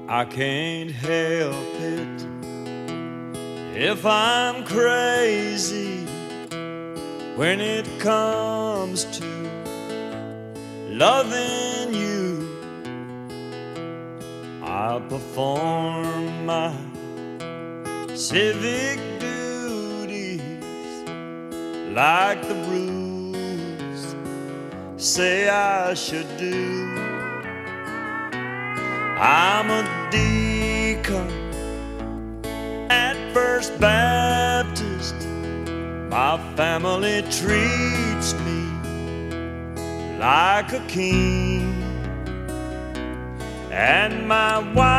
I can't help it if I'm crazy when it comes to loving you. I'll perform my civic duties like the rules say I should do. I'm a deacon at First Baptist. My family treats me like a king, and my wife